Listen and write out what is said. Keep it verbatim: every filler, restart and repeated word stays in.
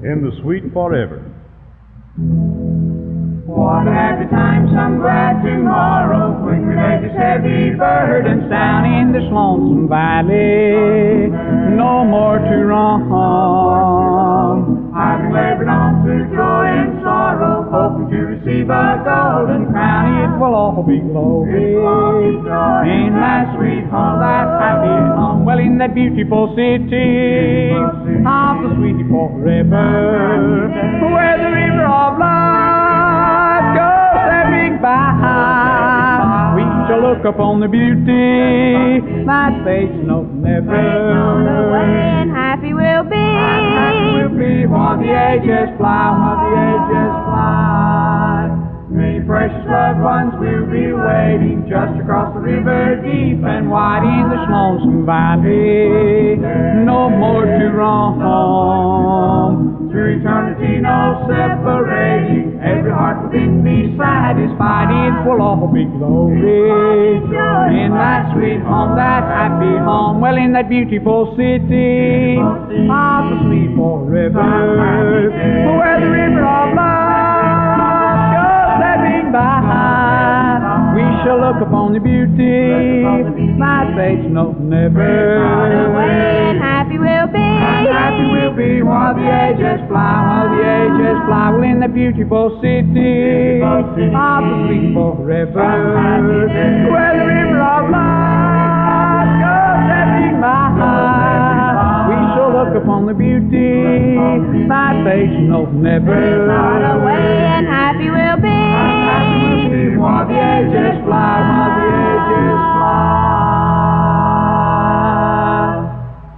in the sweet forever. What a happy time, some glad tomorrow, when we lay this heavy burden down in this lonesome valley, no more to roam. Having labored on through joy and sorrow, hoping to receive a golden crown, it will all be glory. In that sweet home, that happy home, well, in that beautiful city of the sweet forever, where the river of life goes ebbing by, we shall look upon the beauty that fades no never. And happy we'll be. Happy we'll be while the ages fly, while the ages fly. Many precious loved ones will be waiting just across the river deep and wide in this lonesome valley. No more to roam. Through eternity, no separating. Every heart within me satisfied. It will all be glory. In that sweet home, that happy home, well, in that beautiful city of the sweet forever, where the river of life goes ebbing by, we shall look upon the beauty that fades no never. And happy we'll be. Happy we'll be while the ages fly, while the ages fly, well, in the beautiful city of the sweet forever, where the river of life goes ebbing by, we shall look upon the beauty that fades no never. And happy we'll be. Happy we'll be while the ages fly, while the ages fly.